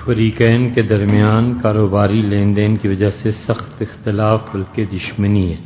فریقین کے درمیان کاروباری لین دین کی وجہ سے سخت اختلاف بلکہ دشمنی ہے،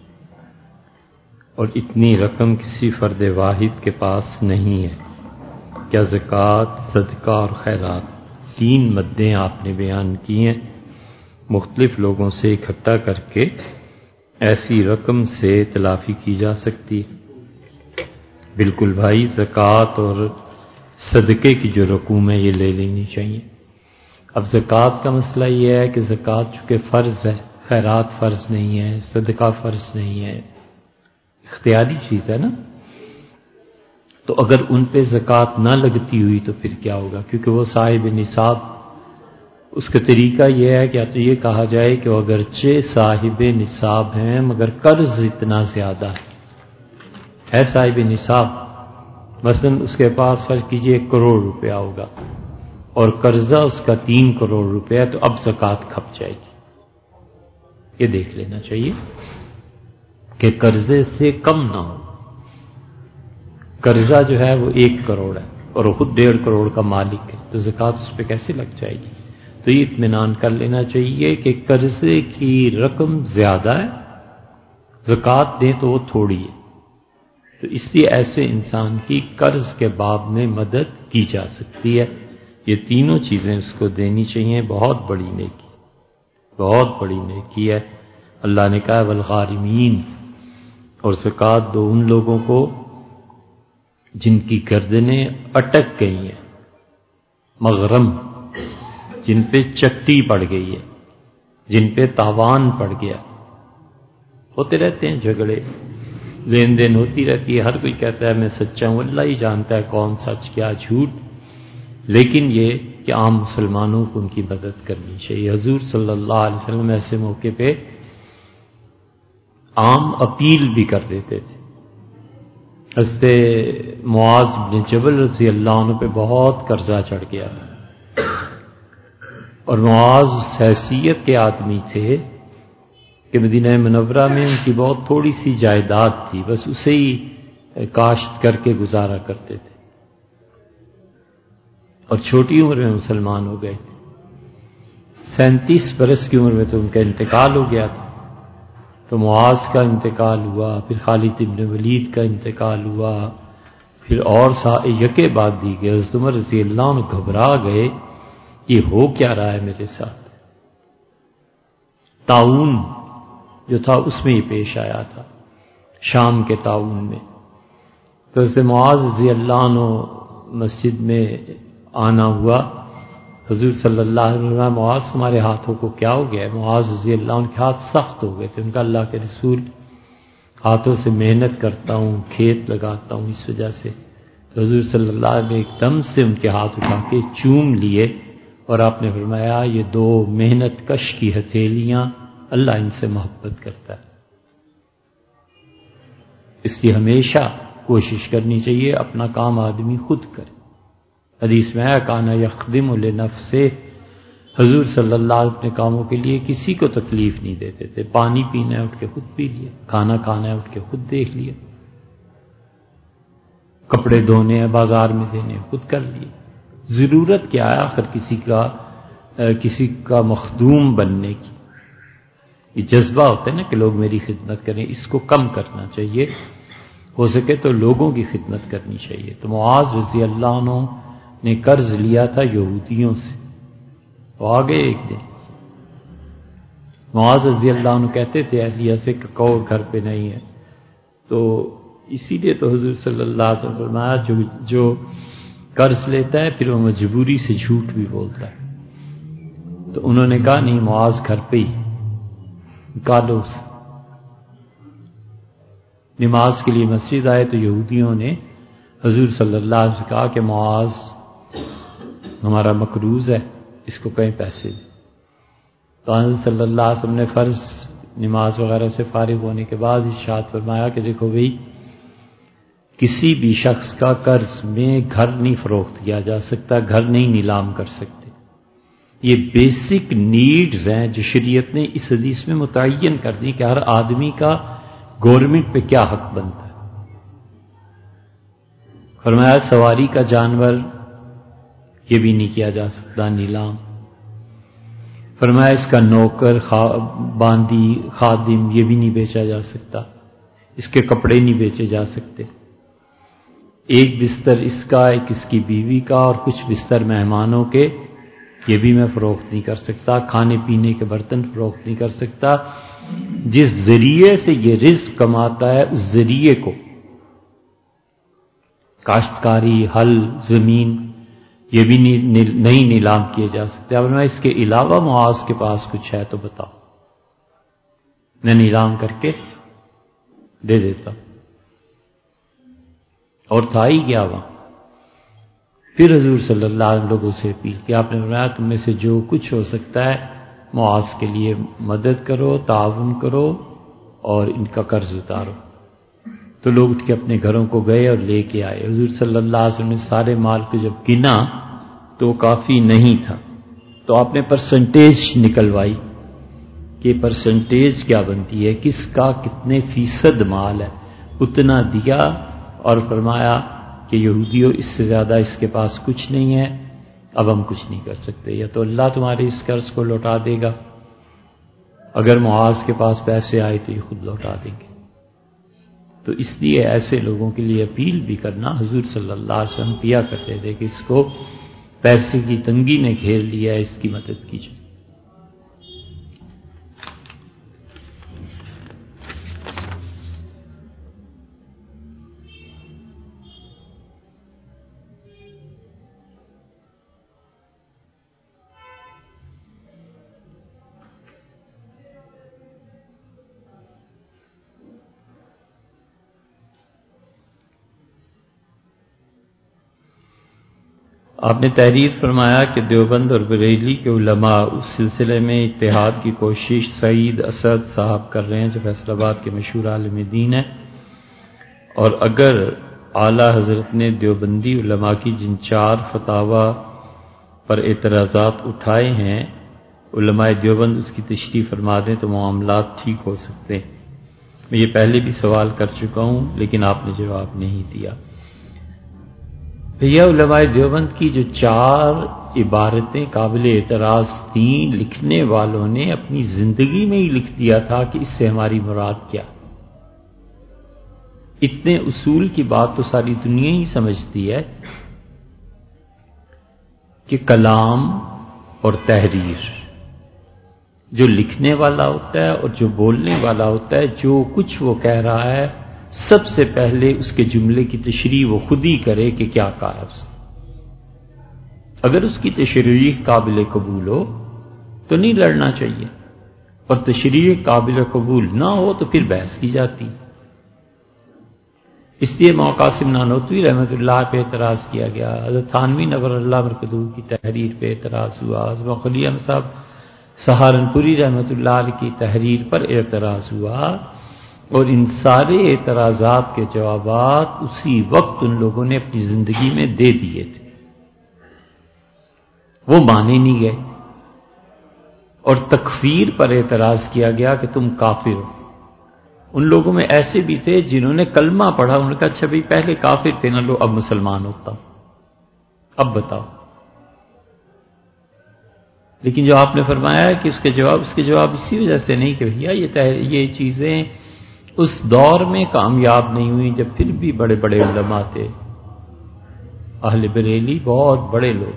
اور اتنی رقم کسی فرد واحد کے پاس نہیں ہے۔ کیا زکوٰۃ، صدقہ اور خیرات، تین مدیں آپ نے بیان کی ہیں، مختلف لوگوں سے اکٹھا کر کے ایسی رقم سے تلافی کی جا سکتی ہے؟ بالکل بھائی، زکوٰۃ اور صدقے کی جو رقوم ہے یہ لے لینی چاہیے۔ اب زکوٰۃ کا مسئلہ یہ ہے کہ زکوٰۃ چونکہ فرض ہے، خیرات فرض نہیں ہے، صدقہ فرض نہیں ہے، اختیاری چیز ہے نا، تو اگر ان پہ زکوٰۃ نہ لگتی ہوئی تو پھر کیا ہوگا؟ کیونکہ وہ صاحب نصاب، اس کا طریقہ یہ ہے کہ یا تو یہ کہا جائے کہ وہ اگرچہ صاحب نصاب ہیں مگر قرض اتنا زیادہ ہے صاحب نصاب، مثلا اس کے پاس فرض کیجئے 1 کروڑ روپیہ ہوگا اور قرضہ اس کا 3 کروڑ روپیہ ہے، تو اب زکوٰۃ کھپ جائے گی۔ یہ دیکھ لینا چاہیے کہ قرضے سے کم نہ ہو۔ قرضہ جو ہے وہ 1 کروڑ ہے اور وہ خود 1.5 کروڑ کا مالک ہے، تو زکوٰۃ اس پہ کیسے لگ جائے گی؟ تو یہ اطمینان کر لینا چاہیے کہ قرضے کی رقم زیادہ ہے، زکوٰۃ دیں تو وہ تھوڑی ہے، تو اس لیے ایسے انسان کی قرض کے باب میں مدد کی جا سکتی ہے۔ یہ تینوں چیزیں اس کو دینی چاہیے، بہت بڑی نیکی، بہت بڑی نیکی ہے۔ اللہ نے کہا والغارمین، اور زکوٰۃ دو ان لوگوں کو جن کی گردنیں اٹک گئی ہیں، مغرم، جن پہ چکتی پڑ گئی ہے، جن پہ تاوان پڑ گیا۔ ہوتے رہتے ہیں جھگڑے، لین دین ہوتی رہتی ہے، ہر کوئی کہتا ہے میں سچا ہوں، اللہ ہی جانتا ہے کون سچ کیا جھوٹ، لیکن یہ کہ عام مسلمانوں کو ان کی مدد کرنی چاہیے۔ حضور صلی اللہ علیہ وسلم ایسے موقع پہ عام اپیل بھی کر دیتے تھے۔ حضرت معاذ بن جبل رضی اللہ عنہ پہ بہت قرضہ چڑھ گیا تھا، اور معاذ اس حیثیت کے آدمی تھے کہ مدینہ منورہ میں ان کی بہت تھوڑی سی جائیداد تھی، بس اسے ہی کاشت کر کے گزارا کرتے تھے، اور چھوٹی عمر میں مسلمان ہو گئے تھے۔ 37 برس کی عمر میں تو ان کا انتقال ہو گیا تھا۔ تو معاذ کا انتقال ہوا، پھر خالد بن ولید کا انتقال ہوا، پھر اور یکے بعد دیگرے۔ حضرت عمر رضی اللہ عنہ گھبرا گئے، یہ ہو کیا رہا ہے میرے ساتھ؟ طاعون جو تھا اس میں ہی پیش آیا تھا، شام کے طاعون میں۔ تو حضرت معاذ رضی اللہ عنہ مسجد میں آنا ہوا، حضور صلی اللہ علیہ وسلم معاذ تمہارے ہاتھوں کو کیا ہو گیا ہے؟ معاذ رضی اللہ عنہ کے ہاتھ سخت ہو گئے تھے۔ ان کا اللہ کے رسول، ہاتھوں سے محنت کرتا ہوں، کھیت لگاتا ہوں، اس وجہ سے۔ تو حضور صلی اللہ علیہ وسلم ایک دم سے ان کے ہاتھ اٹھا کے چوم لیے، اور آپ نے فرمایا یہ 2 محنت کش کی ہتھیلیاں، اللہ ان سے محبت کرتا ہے۔ اس لیے ہمیشہ کوشش کرنی چاہیے اپنا کام آدمی خود کرے۔ حدیث میں ہے کانا یخدم لنفسہ، حضور صلی اللہ علیہ وسلم اپنے کاموں کے لیے کسی کو تکلیف نہیں دیتے تھے۔ پانی پینا ہے اٹھ کے خود پی لیا، کھانا کھانا ہے اٹھ کے خود دیکھ لیا، کپڑے دھونے ہیں بازار میں دینے ہیں خود کر لیے۔ ضرورت کیا ہے آخر کسی کا مخدوم بننے کی؟ یہ جذبہ ہوتا ہے نا کہ لوگ میری خدمت کریں، اس کو کم کرنا چاہیے، ہو سکے تو لوگوں کی خدمت کرنی چاہیے۔ تو معاذ رضی اللہ عنہ نے قرض لیا تھا یہودیوں سے، وہ آگے ایک دن معاذ رضی اللہ عنہ کہتے تھے اہلیہ سے کہ کہو گھر پہ نہیں ہے، تو اسی لیے تو حضور صلی اللہ علیہ وسلم فرمایا جو قرض لیتا ہے پھر وہ مجبوری سے جھوٹ بھی بولتا ہے۔ تو انہوں نے کہا نہیں، معاذ گھر پہ ہی نکالو اسے۔ نماز کے لیے مسجد آئے تو یہودیوں نے حضور صلی اللہ علیہ وسلم سے کہا کہ معاذ ہمارا مقروض ہے، اس کو کہیں پیسے دے۔ تو حضرت صلی اللہ علیہ وسلم نے فرض نماز وغیرہ سے فارغ ہونے کے بعد ارشاد فرمایا کہ دیکھو بھئی، کسی بھی شخص کا قرض میں گھر نہیں فروخت کیا جا سکتا، گھر نہیں نیلام کر سکتے۔ یہ بیسک نیڈز ہیں جو شریعت نے اس حدیث میں متعین کر دی کہ ہر آدمی کا گورنمنٹ پہ کیا حق بنتا ہے۔ فرمایا سواری کا جانور یہ بھی نہیں کیا جا سکتا نیلام، فرمایا اس کا نوکر، باندی، خادم یہ بھی نہیں بیچا جا سکتا، اس کے کپڑے نہیں بیچے جا سکتے، ایک بستر اس کا، ایک اس کی بیوی کا، اور کچھ بستر مہمانوں کے، یہ بھی میں فروخت نہیں کر سکتا، کھانے پینے کے برتن فروخت نہیں کر سکتا۔ جس ذریعے سے یہ رزق کماتا ہے اس ذریعے کو، کاشتکاری، ہل، زمین، یہ بھی نہیں نیلام کیے جا سکتے۔ اب میں اس کے علاوہ معاذ کے پاس کچھ ہے تو بتاؤ، میں نیلام کر کے دے دیتا ہوں۔ اور تھا ہی کیا وہاں؟ پھر حضور صلی اللہ علیہ وسلم لوگوں سے اپیل کہ آپ نے فرمایا تم میں سے جو کچھ ہو سکتا ہے معاذ کے لیے مدد کرو، تعاون کرو اور ان کا قرض اتارو۔ تو لوگ اٹھ کے اپنے گھروں کو گئے اور لے کے آئے۔ حضور صلی اللہ علیہ وسلم نے سارے مال کو جب گنا تو کافی نہیں تھا، تو آپ نے پرسنٹیج نکلوائی کہ پرسنٹیج کیا بنتی ہے، کس کا کتنے فیصد مال ہے، اتنا دیا اور فرمایا کہ یہودیوں اس سے زیادہ اس کے پاس کچھ نہیں ہے، اب ہم کچھ نہیں کر سکتے، یا تو اللہ تمہارے اس قرض کو لوٹا دے گا، اگر معاذ کے پاس پیسے آئے تو یہ خود لوٹا دیں گے۔ تو اس لیے ایسے لوگوں کے لیے اپیل بھی کرنا، حضور صلی اللہ علیہ وسلم کیا کرتے تھے کہ اس کو پیسے کی تنگی نے گھیر لیا ہے، اس کی مدد کیجیے۔ آپ نے تحریر فرمایا کہ دیوبند اور بریلی کے علماء اس سلسلے میں اتحاد کی کوشش سعید اسد صاحب کر رہے ہیں جو فیصل آباد کے مشہور عالم دین ہیں، اور اگر اعلیٰ حضرت نے دیوبندی علماء کی جن 4 فتاوی پر اعتراضات اٹھائے ہیں، علماء دیوبند اس کی تشریح فرما دیں تو معاملات ٹھیک ہو سکتے ہیں۔ میں یہ پہلے بھی سوال کر چکا ہوں لیکن آپ نے جواب نہیں دیا۔ بھیا علماء دیوبند کی جو 4 عبارتیں قابل اعتراض تھیں، لکھنے والوں نے اپنی زندگی میں ہی لکھ دیا تھا کہ اس سے ہماری مراد کیا۔ اتنے اصول کی بات تو ساری دنیا ہی سمجھتی ہے کہ کلام اور تحریر، جو لکھنے والا ہوتا ہے اور جو بولنے والا ہوتا ہے، جو کچھ وہ کہہ رہا ہے سب سے پہلے اس کے جملے کی تشریح وہ خود ہی کرے کہ کیا کہا ہے اس نے۔ اگر اس کی تشریح قابل قبول ہو تو نہیں لڑنا چاہیے، اور تشریح قابل قبول نہ ہو تو پھر بحث کی جاتی۔ اس لیے مولانا قاسم نانوتوی رحمۃ اللہ پہ اعتراض کیا گیا، حضرت تھانوی نور اللہ برکتہ کی تحریر پہ اعتراض ہوا، حضرت خلی احمد صاحب سہارنپوری رحمۃ اللہ علیہ کی تحریر پر اعتراض ہوا، اور ان سارے اعتراضات کے جوابات اسی وقت ان لوگوں نے اپنی زندگی میں دے دیے تھے، وہ مانے نہیں گئے، اور تکفیر پر اعتراض کیا گیا کہ تم کافر ہو۔ ان لوگوں میں ایسے بھی تھے جنہوں نے کلمہ پڑھا، انہوں نے کہا اچھا بھائی پہلے کافر تھے نہ لو، اب مسلمان ہوتا ہوں، اب بتاؤ۔ لیکن جو آپ نے فرمایا ہے کہ اس کے جواب اسی وجہ سے نہیں کہ بھیا یہ چیزیں اس دور میں کامیاب نہیں ہوئی جب پھر بھی بڑے بڑے علماء تھے، اہل بریلی بہت بڑے لوگ۔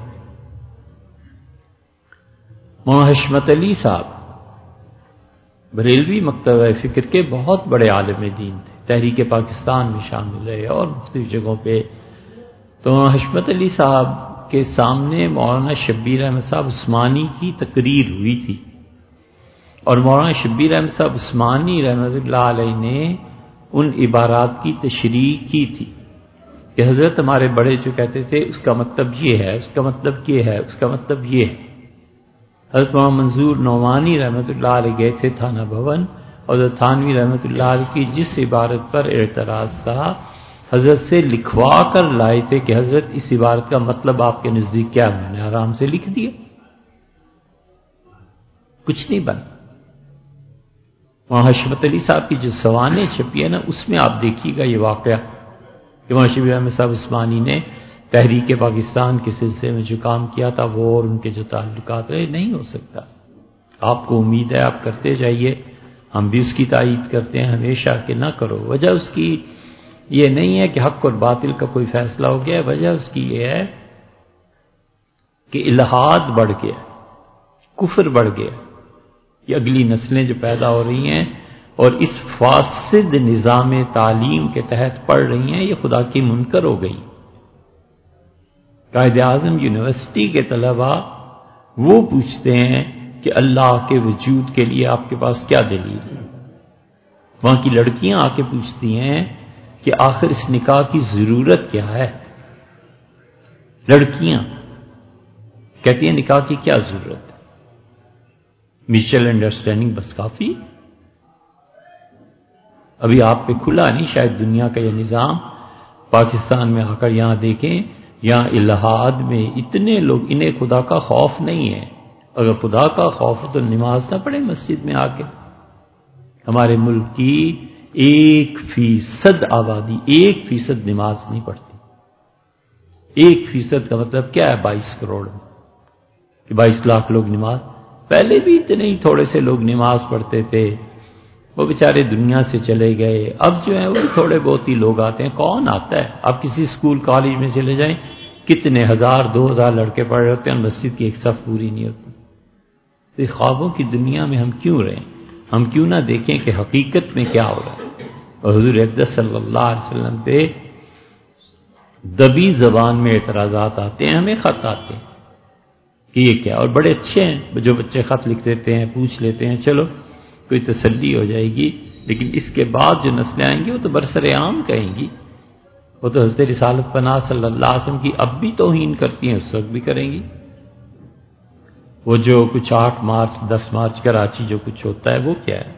مولانا حشمت علی صاحب بریلوی مکتبہ فکر کے بہت بڑے عالم دین تھے، تحریک پاکستان میں شامل رہے اور مختلف جگہوں پہ۔ تو مولانا حشمت علی صاحب کے سامنے مولانا شبیر احمد صاحب عثمانی کی تقریر ہوئی تھی، اور مولانا شبیر احمد صاحب عثمانی رحمۃ اللہ علیہ نے ان عبارات کی تشریح کی تھی کہ حضرت ہمارے بڑے جو کہتے تھے اس کا مطلب یہ ہے، اس کا مطلب یہ ہے، اس کا مطلب یہ ہے۔ حضرت مولانا منظور نعمانی رحمۃ اللہ علیہ گئے تھے تھانہ بھون، اور حضرت تھانوی رحمۃ اللہ علیہ کی جس عبارت پر اعتراض تھا حضرت سے لکھوا کر لائے تھے کہ حضرت اس عبارت کا مطلب آپ کے نزدیک کیا ہے، میں نے آرام سے لکھ دیا، کچھ نہیں بنا۔ وہاں حشمت علی صاحب کی جو سوانح چھپی ہے نا، اس میں آپ دیکھیے گا یہ واقعہ کہ مولانا شبیر احمد صاحب عثمانی نے تحریک پاکستان کے سلسلے میں جو کام کیا تھا وہ اور ان کے جو تعلقات رہے، نہیں ہو سکتا۔ آپ کو امید ہے، آپ کرتے جائیے، ہم بھی اس کی تائید کرتے ہیں ہمیشہ کہ نہ کرو۔ وجہ اس کی یہ نہیں ہے کہ حق اور باطل کا کوئی فیصلہ ہو گیا، وجہ اس کی یہ ہے کہ الحاد بڑھ گیا، کفر بڑھ گیا۔ یہ اگلی نسلیں جو پیدا ہو رہی ہیں اور اس فاسد نظام تعلیم کے تحت پڑھ رہی ہیں، یہ خدا کی منکر ہو گئی۔ قائد اعظم یونیورسٹی کے طلباء وہ پوچھتے ہیں کہ اللہ کے وجود کے لیے آپ کے پاس کیا دلیل ہے؟ وہاں کی لڑکیاں آ کے پوچھتی ہیں کہ آخر اس نکاح کی ضرورت کیا ہے؟ لڑکیاں کہتی ہیں نکاح کی کیا ضرورت ہے؟ میوچل انڈرسٹینڈنگ بس کافی۔ ابھی آپ پہ کھلا نہیں شاید دنیا کا یہ نظام، پاکستان میں آ کر یہاں دیکھیں، یہاں الہاد میں اتنے لوگ، انہیں خدا کا خوف نہیں ہے۔ اگر خدا کا خوف ہو تو نماز نہ پڑھے مسجد میں آ کے۔ ہمارے ملک کی 1% آبادی 1% نماز نہیں پڑھتی۔ 1% کا مطلب کیا ہے؟ 22 کروڑ میں کہ 22 لاکھ لوگ نماز، پہلے بھی اتنے ہی تھوڑے سے لوگ نماز پڑھتے تھے، وہ بیچارے دنیا سے چلے گئے۔ اب جو ہیں وہ تھوڑے بہت ہی لوگ آتے ہیں۔ کون آتا ہے؟ آپ کسی اسکول کالج میں چلے جائیں، کتنے 1000 2000 لڑکے پڑھ رہے ہوتے ہیں، مسجد کی ایک صف پوری نہیں ہوتی۔ اس خوابوں کی دنیا میں ہم کیوں رہیں؟ ہم کیوں نہ دیکھیں کہ حقیقت میں کیا ہو رہا ہے؟ اور حضور اقدس صلی اللہ علیہ وسلم پہ دبی زبان میں اعتراضات آتے ہیں، ہمیں خط آتے ہیں کہ یہ کیا، اور بڑے اچھے ہیں جو بچے خط لکھ دیتے ہیں، پوچھ لیتے ہیں، چلو کوئی تسلی ہو جائے گی، لیکن اس کے بعد جو نسلیں آئیں گی وہ تو برسر عام کہیں گی، وہ تو حضرت رسالت پناہ صلی اللہ علیہ وسلم کی اب بھی توہین کرتی ہیں، اس وقت بھی کریں گی۔ وہ جو کچھ 8 مارچ 10 مارچ کراچی جو کچھ ہوتا ہے وہ کیا ہے؟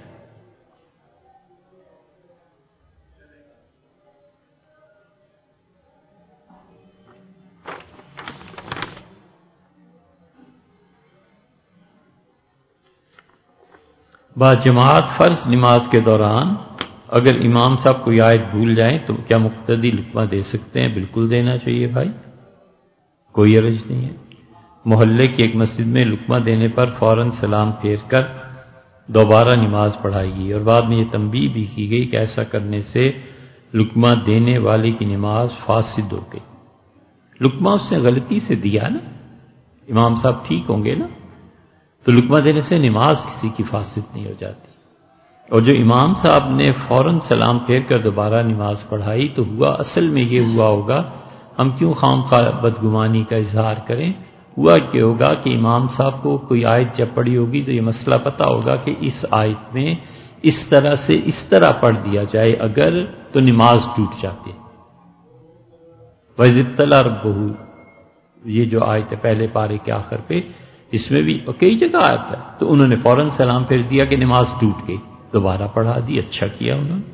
باجماعت فرض نماز کے دوران اگر امام صاحب کوئی آیت بھول جائیں تو کیا مقتدی لقمہ دے سکتے ہیں؟ بالکل دینا چاہیے بھائی، کوئی حرج نہیں ہے۔ محلے کی ایک مسجد میں لقمہ دینے پر فوراً سلام پھیر کر دوبارہ نماز پڑھائی گئی، اور بعد میں یہ تنبیہ بھی کی گئی کہ ایسا کرنے سے لقمہ دینے والے کی نماز فاسد ہو گئی۔ لقمہ اس نے غلطی سے دیا نا، امام صاحب ٹھیک ہوں گے نا، تو لقمہ دینے سے نماز کسی کی فاسد نہیں ہو جاتی۔ اور جو امام صاحب نے فوراً سلام پھیر کر دوبارہ نماز پڑھائی تو ہوا، اصل میں یہ ہوا ہوگا، ہم کیوں خواہ بدگمانی کا اظہار کریں، ہوا کہ ہوگا کہ امام صاحب کو کوئی آیت جب پڑھی ہوگی تو یہ مسئلہ پتہ ہوگا کہ اس آیت میں اس طرح سے اس طرح پڑھ دیا جائے اگر تو نماز ٹوٹ جاتی ہے۔ وَإِذِ ابْتَلَىٰ رَبُّهُ، یہ جو آیت ہے پہلے پارے کے آخر پہ، اس میں بھی کئی جگہ آتا ہے، تو انہوں نے فوراً سلام پھیر دیا کہ نماز ٹوٹ گئی، دوبارہ پڑھا دی، اچھا کیا انہوں نے۔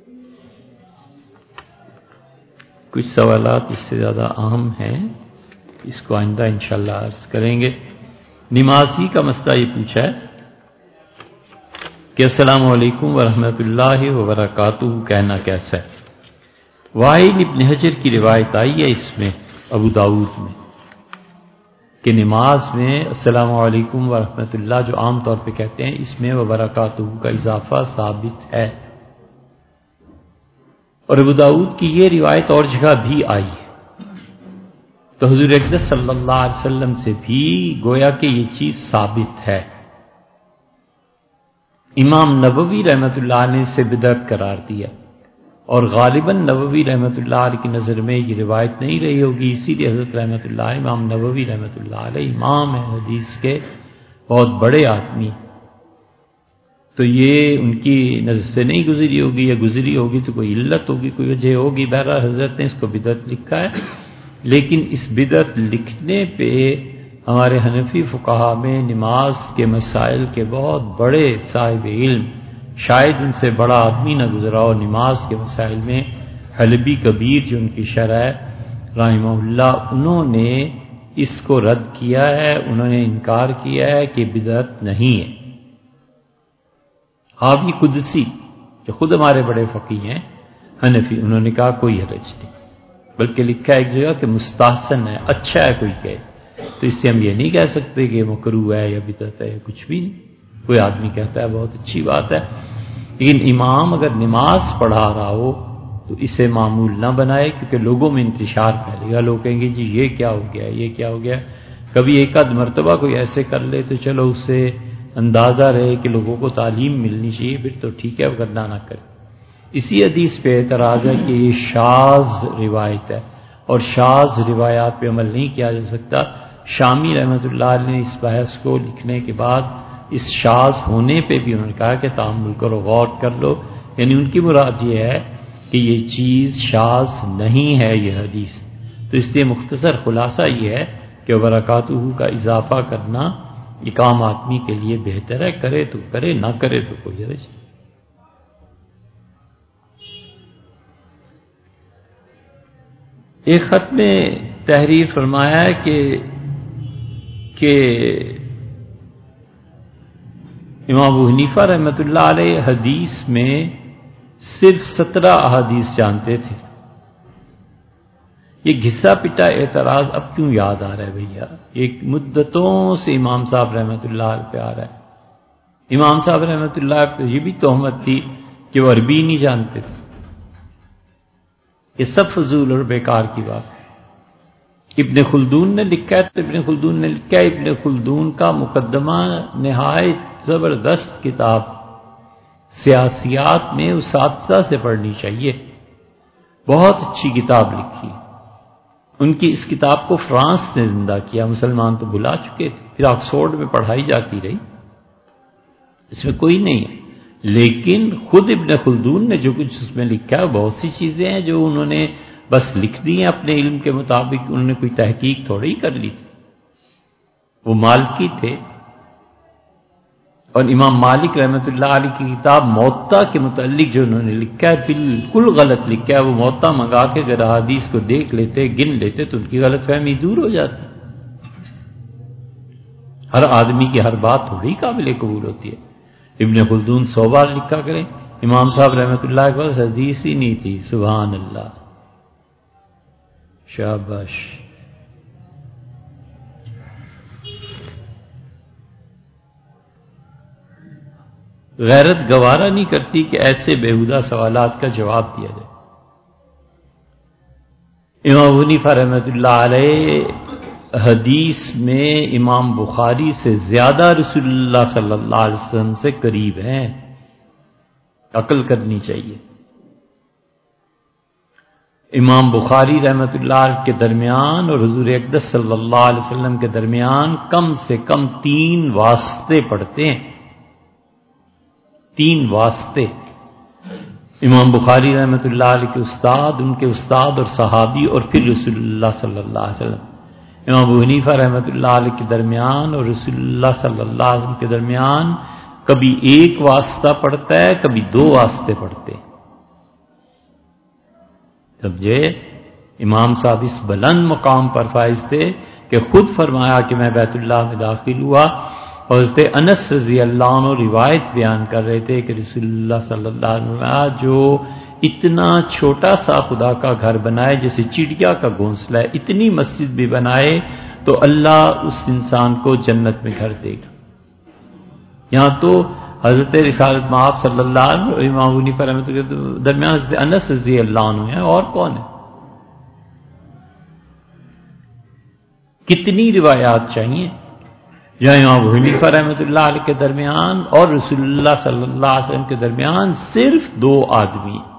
کچھ سوالات اس سے زیادہ اہم ہیں، اس کو آئندہ انشاءاللہ عرض کریں گے۔ نمازی کا مسئلہ یہ پوچھا ہے کہ السلام علیکم ورحمۃ اللہ وبرکاتہ کہنا کیسا ہے؟ وائل ابن حجر کی روایت آئی ہے اس میں ابو داؤد میں کہ نماز میں السلام علیکم ورحمۃ اللہ جو عام طور پہ کہتے ہیں، اس میں وبرکاتہ کا اضافہ ثابت ہے، اور ابو داؤد کی یہ روایت اور جگہ بھی آئی ہے، تو حضور اقدس صلی اللہ علیہ وسلم سے بھی گویا کہ یہ چیز ثابت ہے۔ امام نووی رحمۃ اللہ علیہ نے اسے بدعت قرار دیا، اور غالباً نووی رحمۃ اللہ علیہ کی نظر میں یہ روایت نہیں رہی ہوگی، اسی لیے حضرت رحمۃ اللہ علیہ، امام نووی رحمۃ اللہ علیہ امام حدیث کے بہت بڑے آدمی، تو یہ ان کی نظر سے نہیں گزری ہوگی، یا گزری ہوگی تو کوئی علت ہوگی، کوئی وجہ ہوگی، بہرحال حضرت نے اس کو بدعت لکھا ہے۔ لیکن اس بدعت لکھنے پہ ہمارے حنفی فقہا میں نماز کے مسائل کے بہت بڑے صاحب علم، شاید ان سے بڑا آدمی نہ گزرا ہو نماز کے مسائل میں، حلبی کبیر جو ان کی شرح ہے رحمہ اللہ، انہوں نے اس کو رد کیا ہے، انہوں نے انکار کیا ہے کہ بدعت نہیں ہے۔ حاوی قدسی جو خود ہمارے بڑے فقیہ ہیں حنفی، انہوں نے کہا کوئی حرج نہیں، بلکہ لکھا ہے ایک جگہ کہ مستحسن ہے، اچھا ہے کوئی کہے، تو اس سے ہم یہ نہیں کہہ سکتے کہ مکروہ ہے یا بدعت ہے یا کچھ بھی نہیں۔ کوئی آدمی کہتا ہے بہت اچھی بات ہے، لیکن امام اگر نماز پڑھا رہا ہو تو اسے معمول نہ بنائے، کیونکہ لوگوں میں انتشار پھیلے گا، لوگ کہیں گے جی یہ کیا ہو گیا، یہ کیا ہو گیا۔ کبھی ایک آدھ مرتبہ کوئی ایسے کر لے تو چلو اس سے اندازہ رہے کہ لوگوں کو تعلیم ملنی چاہیے، پھر تو ٹھیک ہے، ورنہ نہ کرے۔ اسی حدیث پہ اعتراض ہے کہ یہ شاذ روایت ہے، اور شاذ روایات پہ عمل نہیں کیا جا سکتا۔ شامی رحمۃ اللہ علیہ نے اس بحث کو لکھنے کے بعد اس شاذ ہونے پہ بھی انہوں نے کہا کہ تأمل کرو، غور کر لو، یعنی ان کی مراد یہ ہے کہ یہ چیز شاذ نہیں ہے یہ حدیث۔ تو اس سے مختصر خلاصہ یہ ہے کہ برکاتہ کا اضافہ کرنا ایک عام آدمی کے لیے بہتر ہے، کرے تو کرے، نہ کرے تو کوئی حرج نہیں۔ ایک خط میں تحریر فرمایا ہے کہ امام ابو حنیفہ رحمۃ اللہ علیہ حدیث میں صرف 17 احادیث جانتے تھے۔ یہ گھسا پٹا اعتراض اب کیوں یاد آ رہا ہے بھیا؟ ایک مدتوں سے امام صاحب رحمۃ اللہ علیہ پہ آ رہا ہے۔ امام صاحب رحمۃ اللہ پہ یہ بھی تہمت تھی کہ وہ عربی نہیں جانتے تھے۔ یہ سب فضول اور بیکار کی بات ہے۔ ابن خلدون نے لکھا ہے تو ابن خلدون نے لکھا ہے، ابن خلدون کا مقدمہ نہایت زبردست کتاب، سیاسیات میں اساتذہ سے پڑھنی چاہیے، بہت اچھی کتاب لکھی۔ ان کی اس کتاب کو فرانس نے زندہ کیا، مسلمان تو بھلا چکے تھے، پھر آکسفورڈ میں پڑھائی جاتی رہی، اس میں کوئی نہیں ہے۔ لیکن خود ابن خلدون نے جو کچھ اس میں لکھا ہے، بہت سی چیزیں ہیں جو انہوں نے بس لکھ دی ہیں اپنے علم کے مطابق، انہوں نے کوئی تحقیق تھوڑی کر لی تھی۔ وہ مالکی تھے، اور امام مالک رحمۃ اللہ علیہ کی کتاب موطا کے متعلق جو انہوں نے لکھا ہے بالکل غلط لکھا ہے۔ وہ موطا منگا کے اگر احادیث کو دیکھ لیتے، گن لیتے تو ان کی غلط فہمی دور ہو جاتی۔ ہر آدمی کی ہر بات تھوڑی قابل قبول ہوتی ہے۔ ابن خلدون 100 بار لکھا کریں، امام صاحب رحمۃ اللہ کے پاس حدیث ہی نہیں تھی۔ سبحان اللہ، شاباش۔ غیرت گوارا نہیں کرتی کہ ایسے بیہودہ سوالات کا جواب دیا جائے۔ امام ابو حنیفہ رحمۃ اللہ علیہ حدیث میں امام بخاری سے زیادہ رسول اللہ صلی اللہ علیہ وسلم سے قریب ہیں، عقل کرنی چاہیے۔ امام بخاری رحمۃ اللہ علیہ کے درمیان اور حضور اقدس صلی اللہ علیہ وسلم کے درمیان کم سے کم 3 واسطے پڑتے ہیں، 3 واسطے۔ امام بخاری رحمۃ اللہ علیہ کے استاد، ان کے استاد اور صحابی، اور پھر رسول اللہ صلی اللہ علیہ وسلم۔ امام ابو حنیفہ رحمۃ اللہ علیہ کے درمیان اور رسول اللہ صلی اللہ علیہ وسلم کے درمیان کبھی 1 واسطہ پڑتا ہے، کبھی 2 واسطے پڑتے ہیں۔ سمجھے؟ امام صاحب اس بلند مقام پر فائز تھے کہ خود فرمایا کہ میں بیت اللہ میں داخل ہوا، اور حضرت انس رضی اللہ عنہ روایت بیان کر رہے تھے کہ رسول اللہ صلی اللہ علیہ وسلم جو اتنا چھوٹا سا خدا کا گھر بنائے جیسے چڑیا کا گھونسلہ ہے، اتنی مسجد بھی بنائے تو اللہ اس انسان کو جنت میں گھر دے گا۔ یہاں تو حضرت رسالت مآب صلی اللہ علیہ وسلم اور امام ابو حنیفہ رحمۃ اللہ کے درمیان حضرت انس رضی اللہ عنہ ہیں، اور کون ہے؟ کتنی روایات چاہیے جہاں امام ابو حنیفہ رحمۃ اللہ علیہ کے درمیان اور رسول اللہ صلی اللہ علیہ وسلم کے درمیان صرف 2 آدمی ہیں،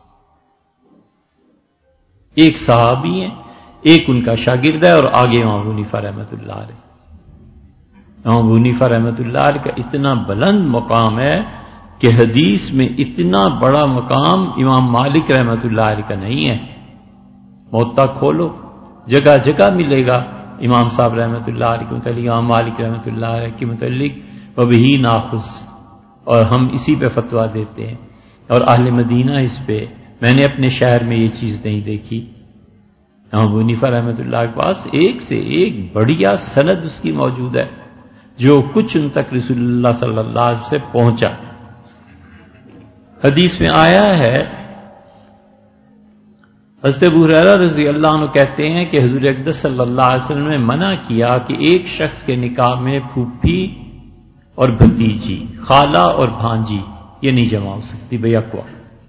ایک صحابی ہیں، ایک ان کا شاگرد ہے، اور آگے امام ابو حنیفہ رحمۃ اللہ علیہ۔ امام ابو حنیفہ رحمۃ اللہ علیہ کا اتنا بلند مقام ہے کہ حدیث میں اتنا بڑا مقام امام مالک رحمۃ اللہ علیہ کا نہیں ہے۔ موطا کھولو، جگہ جگہ ملے گا امام صاحب رحمۃ اللہ علیہ کے متعلق، امام مالک رحمۃ اللہ علیہ کے متعلق وبہی ناخذ، اور ہم اسی پہ فتویٰ دیتے ہیں، اور اہل مدینہ اس پہ۔ میں نے اپنے شہر میں یہ چیز نہیں دیکھی۔ امام ابو حنیفہ رحمۃ اللہ کے پاس ایک سے ایک بڑھیا سند اس کی موجود ہے، جو کچھ ان تک رسول اللہ صلی اللہ علیہ وسلم سے پہنچا۔ حدیث میں آیا ہے، حضرت ابو ہریرہ رضی اللہ عنہ کہتے ہیں کہ حضور اقدس صلی اللہ علیہ وسلم نے منع کیا کہ ایک شخص کے نکاح میں پھوپھی اور بھتیجی، خالہ اور بھانجی، یہ نہیں جمع ہو سکتی بھئی اقوا۔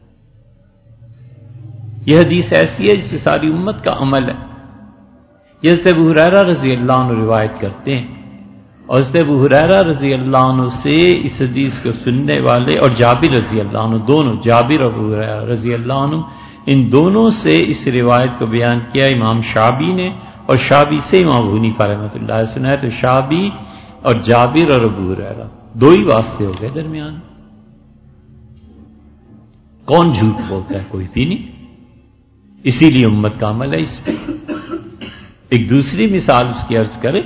یہ حدیث ایسی ہے جس سے ساری امت کا عمل ہے۔ یہ حضرت ابو ہریرہ رضی اللہ عنہ روایت کرتے ہیں، اور حضرت ابو ہریرہ رضی اللہ عنہ سے اس حدیث کو سننے والے، اور جابر رضی اللہ عنہ، دونوں جابر اور ابو ہریرہ رضی اللہ عنہ، ان دونوں سے اس روایت کو بیان کیا امام شعبی نے، اور شعبی سے امام ابو حنیفہ رحمۃ اللہ علیہ سنا ہے۔ تو شعبی اور جابر اور ابو ہریرہ دو ہی واسطے ہو گئے درمیان۔ کون جھوٹ بولتا ہے؟ کوئی بھی نہیں، اسی لیے امت کا عمل ہے اس پہ۔ ایک دوسری مثال اس کی عرض کرے،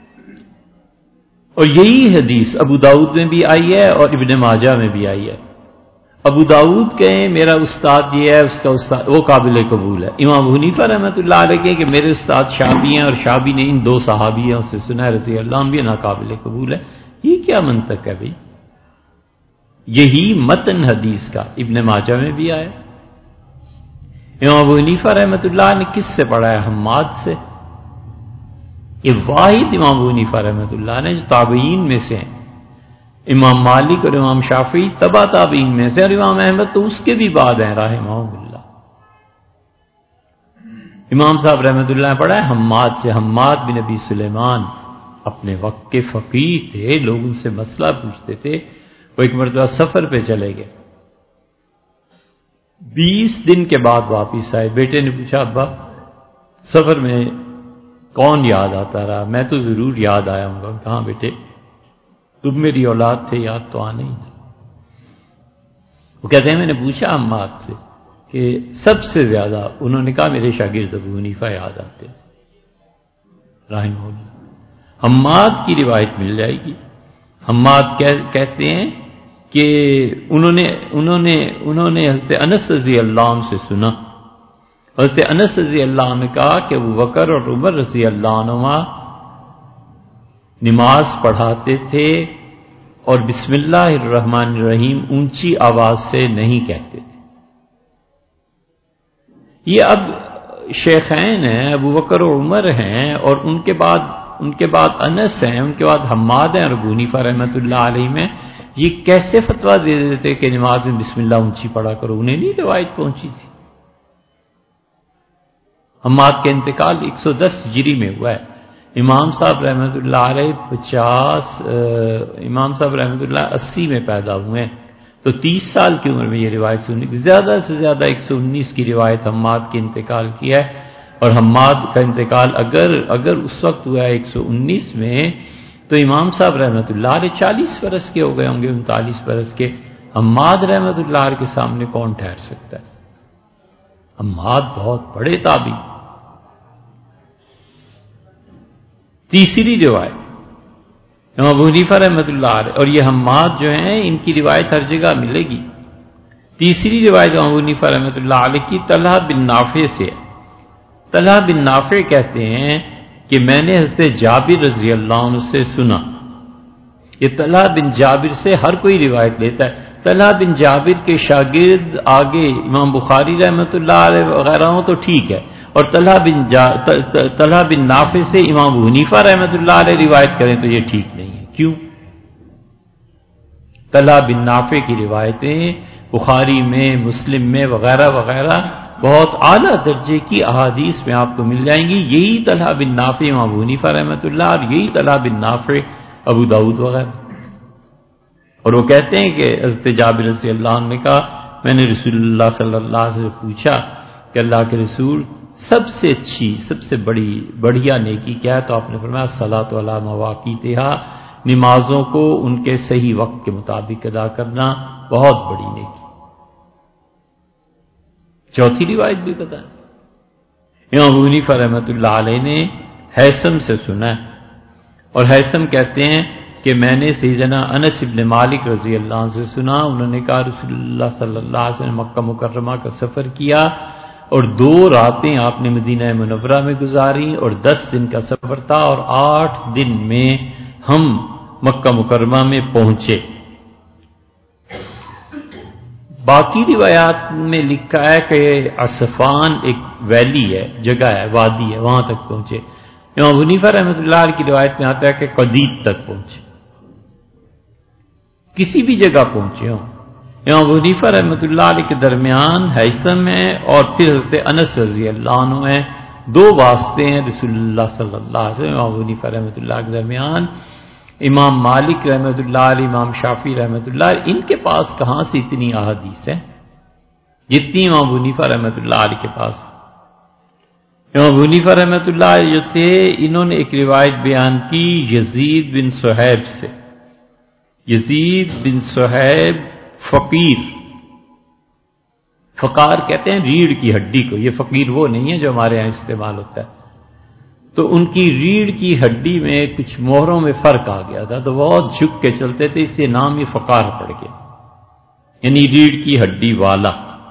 اور یہی حدیث ابو داؤد میں بھی آئی ہے اور ابن ماجہ میں بھی آئی ہے۔ ابو داؤد کہیں میرا استاد یہ ہے، اس کا استاد وہ قابل قبول ہے۔ امام ابو حنیفہ رحمۃ اللہ علیہ کہیں کہ میرے استاد شعبی ہیں، اور شعبی نے ان دو صحابیوں سے سنا ہے رضی اللہ عنہ، بھی ناقابل قبول ہے۔ یہ کیا منطق ہے بھائی؟ یہی متن حدیث کا ابن ماجہ میں بھی آیا۔ امام ابو حنیفہ رحمۃ اللہ نے کس سے پڑھا ہے؟ حماد سے۔ یہ واحد امام ابو حنیفہ رحمۃ اللہ نے جو تابعین میں سے ہیں۔ امام مالک اور امام شافعی تبع تابعین میں سے، اور امام احمد تو اس کے بھی بعد ہیں رحمہم اللہ۔ امام صاحب رحمۃ اللہ نے پڑھا ہے حماد سے، حماد بن ابی سلیمان اپنے وقت کے فقیہ تھے، لوگ ان سے مسئلہ پوچھتے تھے۔ وہ ایک مرتبہ سفر پہ چلے گئے، 20 دن کے بعد واپس آئے۔ بیٹے نے پوچھا ابا سفر میں کون یاد آتا رہا؟ میں تو ضرور یاد آیا ہوں گا۔ کہاں بیٹے، تم میری اولاد تھے، یاد تو آنا ہی تھا۔ وہ کہتے ہیں میں نے پوچھا حماد سے کہ سب سے زیادہ، انہوں نے کہا میرے شاگرد ابو حنیفہ یاد آتے رحمہ اللہ۔ حماد کی روایت مل جائے گی۔ حماد کہتے ہیں کہ انہوں نے حضرت انس رضی اللہ عنہ سے سنا۔ حضرت انس رضی اللہ عنہ نے کہا کہ ابو بکر اور عمر رضی اللہ عنہما نماز پڑھاتے تھے اور بسم اللہ الرحمن الرحیم اونچی آواز سے نہیں کہتے تھے۔ یہ اب شیخین ہیں، ابو بکر اور عمر ہیں، اور ان کے بعد انس ہیں، ان کے بعد حماد ہیں اور ابو حنیفہ رحمۃ اللہ علیہ میں۔ یہ کیسے فتویٰ دے دیتے کہ نماز میں بسم اللہ اونچی پڑھا کرو؟ انہیں نہیں روایت پہنچی تھی۔ حماد کا انتقال 110 ہجری میں ہوا ہے۔ امام صاحب رحمۃ اللہ علیہ 80 میں پیدا ہوئے ہیں، تو 30 سال کی عمر میں یہ روایت سنی، زیادہ سے زیادہ 119 کی روایت حماد کے انتقال کی ہے۔ اور حماد کا انتقال اگر اس وقت ہوا ہے 119 میں، تو امام صاحب رحمۃ اللہ علیہ 40 برس کے ہو گئے ہوں گے، 39 برس کے۔ حماد رحمۃ اللہ علیہ کے سامنے کون ٹھہر سکتا ہے؟ حماد بہت بڑے تابعی۔ تیسری روایت امام ابو حنیفہ رحمۃ اللہ علیہ، اور یہ حماد جو ہیں ان کی روایت ہر جگہ ملے گی۔ تیسری روایت امام ابو حنیفہ رحمۃ اللہ علیہ کی طلحہ بن نافع سے ہے۔ طلحہ بن نافع کہتے ہیں کہ میں نے حضرت جابر رضی اللہ عنہ سے سنا۔ یہ طلحہ بن جابر سے ہر کوئی روایت لیتا ہے۔ طلحہ بن جابر کے شاگرد آگے امام بخاری رحمۃ اللہ علیہ وغیرہ ہوں تو ٹھیک ہے، اور طلحہ بن نافع سے امام ابو حنیفہ رحمۃ اللہ علیہ روایت کریں تو یہ ٹھیک نہیں ہے۔ کیوں؟ طلحہ بن نافع کی روایتیں بخاری میں، مسلم میں وغیرہ وغیرہ بہت اعلیٰ درجے کی احادیث میں آپ کو مل جائیں گی۔ یہی طلحہ بن نافع امام ابو حنیفہ رحمۃ اللہ، اور یہی طلحہ بن نافع ابو داؤد وغیرہ۔ اور وہ کہتے ہیں کہ حضرت جابر رضی اللہ عنہ نے کہا میں نے رسول اللہ صلی اللہ علیہ وسلم سے پوچھا کہ اللہ کے رسول سب سے اچھی، سب سے بڑھیا نیکی کیا ہے؟ تو آپ نے فرمایا الصلاۃ علی مواقیتہا، نمازوں کو ان کے صحیح وقت کے مطابق ادا کرنا بہت بڑی نیکی۔ چوتھی روایت بھی پتہ ہے، امام ابو حنیفہ رحمۃ اللہ علیہ نے ہیثم سے سنا ہے، اور ہیثم کہتے ہیں کہ میں نے سیدنا انس بن مالک رضی اللہ عنہ سے سنا، انہوں نے کہا رسول اللہ صلی اللہ علیہ وسلم نے مکہ مکرمہ کا سفر کیا، اور 2 راتیں آپ نے مدینہ منورہ میں گزاری، اور 10 دن کا سفر تھا، اور 8 دن میں ہم مکہ مکرمہ میں پہنچے۔ باقی روایات میں لکھا ہے کہ عصفان ایک ویلی ہے، جگہ ہے، وادی ہے، وہاں تک پہنچے۔ امام ابو حنیفہ رحمۃ اللہ علیہ کی روایت میں آتا ہے کہ قدید تک پہنچے۔ کسی بھی جگہ پہنچے ہوں. امام ابو حنیفہ رحمۃ اللہ علیہ کے درمیان ہیثم ہے اور پھر حضرت انس رضی اللہ عنہ ہیں. دو واسطے ہیں رسول اللہ صلی اللہ علیہ وسلم امام ابو حنیفہ رحمۃ اللہ کے درمیان. امام مالک رحمۃ اللہ علیہ، امام شافعی رحمۃ اللہ علیہ، ان کے پاس کہاں سے اتنی احادیث ہیں جتنی امام ابو حنیفہ رحمۃ اللہ علیہ کے پاس. امام ابو حنیفہ رحمۃ اللہ علیہ جو تھے، انہوں نے ایک روایت بیان کی یزید بن صہیب سے. یزید بن صہیب فقیر، فقار کہتے ہیں ریڑھ کی ہڈی کو، یہ فقیر وہ نہیں ہے جو ہمارے ہاں استعمال ہوتا ہے. تو ان کی ریڑھ کی ہڈی میں کچھ مہروں میں فرق آ گیا تھا، تو بہت جھک کے چلتے تھے، اس سے نام یہ فقار پڑ گیا، یعنی ریڑھ کی ہڈی والا.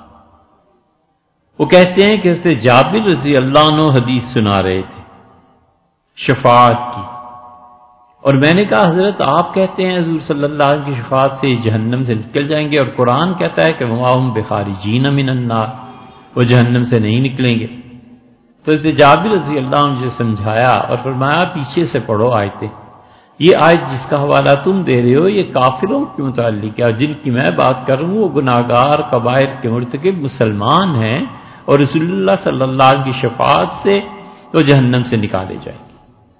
وہ کہتے ہیں کہ حضرت جابر رضی اللہ عنہ حدیث سنا رہے تھے شفاعت کی، اور میں نے کہا حضرت آپ کہتے ہیں حضور صلی اللہ علیہ وسلم کی شفاعت سے جہنم سے نکل جائیں گے، اور قرآن کہتا ہے کہ وما هم بخارجین من النار، وہ جہنم سے نہیں نکلیں گے. تو حضرت جابر رضی اللہ عنہ نے سمجھایا اور فرمایا پیچھے سے پڑھو آیتیں. یہ آیت جس کا حوالہ تم دے رہے ہو یہ کافروں کے متعلق ہے، اور جن کی میں بات کر رہا ہوں وہ گناہگار کبائر کے مرتکب مسلمان ہیں، اور رسول اللہ صلی اللہ علیہ وسلم کی شفاعت سے وہ جہنم سے نکالے جائیں گے.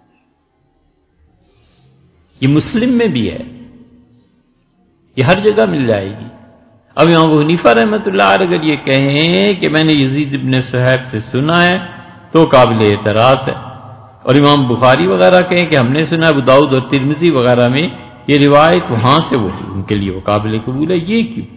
یہ مسلم میں بھی ہے، یہ ہر جگہ مل جائے گی. اب امام ابو حنیفہ رحمۃ اللہ علیہ اگر یہ کہیں کہ میں نے یزید ابن صہیب سے سنا ہے تو قابل اعتراض ہے، اور امام بخاری وغیرہ کہیں کہ ہم نے سنا ابو داؤد اور ترمذی وغیرہ میں یہ روایت وہاں سے وہ ان کے لیے وہ قابل قبول ہے. یہ کیوں؟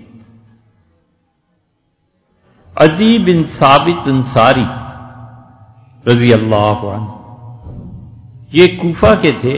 عدی بن ثابت انصاری رضی اللہ عنہ، یہ کوفہ کے تھے،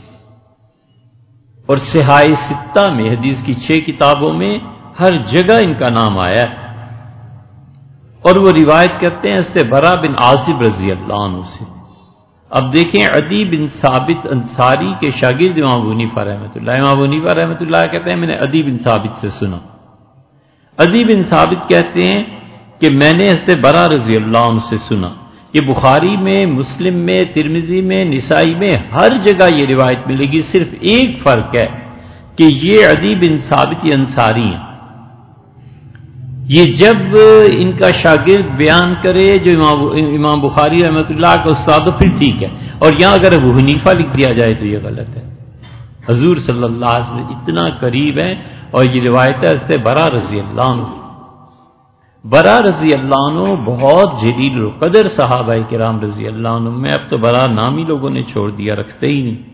اور صحاح ستہ میں حدیث کی 6 کتابوں میں ہر جگہ ان کا نام آیا ہے. اور وہ روایت کرتے ہیں حضرت برا بن عازب رضی اللہ عنہ سے. اب دیکھیں عدی بن ثابت انصاری کے شاگرد امام ابو حنیفہ رحمۃ اللہ. امام ابو حنیفہ رحمۃ اللہ کہتے ہیں میں نے عدی بن ثابت سے سنا. عدی بن ثابت کہتے ہیں کہ میں نے حضرت برا رضی اللہ عنہ سے سنا. یہ بخاری میں، مسلم میں، ترمذی میں، نسائی میں ہر جگہ یہ روایت ملے گی. صرف ایک فرق ہے کہ یہ عدی بن ثابت یہ انصاری ہیں. یہ جب ان کا شاگرد بیان کرے جو امام بخاری رحمۃ اللہ کا استاد ہو پھر ٹھیک ہے، اور یہاں اگر ابو حنیفہ لکھ دیا جائے تو یہ غلط ہے. حضور صلی اللہ علیہ وسلم اتنا قریب ہے. اور یہ روایت ہے حضرت برا رضی اللہ عنہ. برا رضی اللہ عنہ بہت جلیل القدر صحابہ کرام رضی اللہ عنہ میں. اب تو برا نام ہی لوگوں نے چھوڑ دیا، رکھتے ہی نہیں.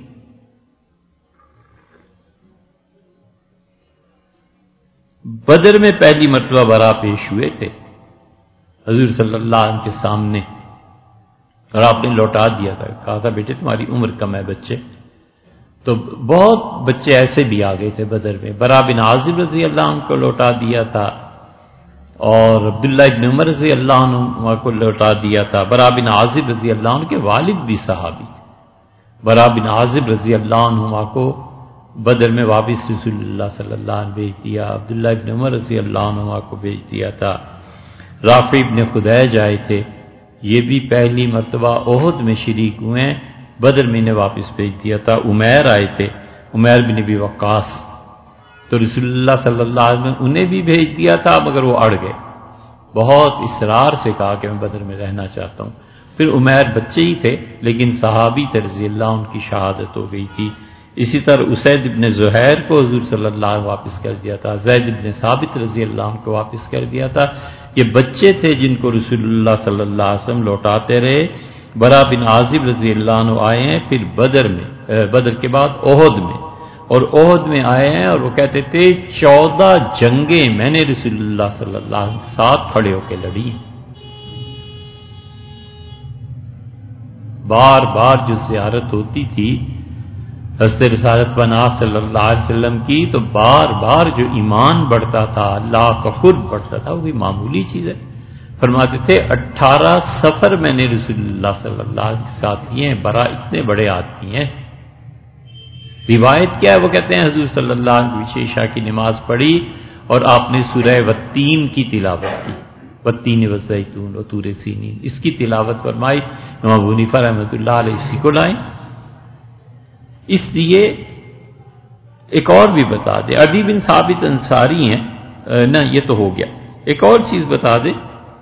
بدر میں پہلی مرتبہ برا پیش ہوئے تھے حضور صلی اللہ علیہ وسلم کے سامنے، اور آپ نے لوٹا دیا تھا. کہا تھا بیٹے تمہاری عمر کم ہے بچے. تو بہت بچے ایسے بھی آ گئے تھے بدر میں. برا بن عازب رضی اللہ عنہ کو لوٹا دیا تھا، اور عبداللہ ابن عمر رضی اللہ عنہ کو لوٹا دیا تھا. برا بن عازب رضی اللہ عنہ کے والد بھی صحابی تھے. برا بن عازب رضی اللہ عنہ کو بدر میں واپس رسول اللہ صلی اللہ علیہ وسلم بھیج دیا. عبداللہ ابن عمر رضی اللہ عنہ کو بھیج دیا تھا. رافع ابن خدیج آئے تھے، یہ بھی پہلی مرتبہ احد میں شریک ہوئے ہیں، بدر میں انہیں واپس بھیج دیا تھا. عمیر آئے تھے، عمیر بن ابی وقاص، تو رسول اللہ صلی اللہ علیہ وسلم انہیں بھی بھیج دیا تھا، مگر وہ اڑ گئے. بہت اصرار سے کہا کہ میں بدر میں رہنا چاہتا ہوں. پھر عمیر بچے ہی تھے لیکن صحابی تھے رضی اللہ عنہ کی شہادت ہو گئی تھی. اسی طرح اسید ابن زہیر کو حضور صلی اللہ علیہ وسلم واپس کر دیا تھا. زید ابن ثابت رضی اللہ عنہ کو واپس کر دیا تھا. یہ بچے تھے جن کو رسول اللہ صلی اللہ علیہ وسلم لوٹاتے رہے. برا بن عازب رضی اللہ عنہ آئے ہیں پھر بدر میں، بدر کے بعد احد میں، اور احد میں آئے ہیں، اور وہ کہتے تھے 14 جنگیں میں نے رسول اللہ صلی اللہ علیہ وسلم کے ساتھ کھڑے ہو کے لڑی. بار بار جو زیارت ہوتی تھی حضرت رسالت پناہ صلی اللہ علیہ وسلم کی، تو بار بار جو ایمان بڑھتا تھا، اللہ کا قرب بڑھتا تھا، وہ بھی معمولی چیز ہے. فرماتے تھے 18 سفر میں نے رسول اللہ صلی اللہ علیہ وسلم کے ساتھ کیے ہیں. برا اتنے بڑے آدمی ہیں. روایت کیا ہے؟ وہ کہتے ہیں حضور صلی اللہ علیہ وسلم عشاء کی نماز پڑھی اور آپ نے سورہ والتین کی تلاوت کی. والتین والزیتون وطور سینین، اس کی تلاوت فرمائی. امام ابو حنیفہ رحمۃ اللہ علیہ اسی کو لائیں. اس لیے ایک اور بھی بتا دے، عدی بن ثابت انصاری ہیں، نہ یہ تو ہو گیا، ایک اور چیز بتا دے.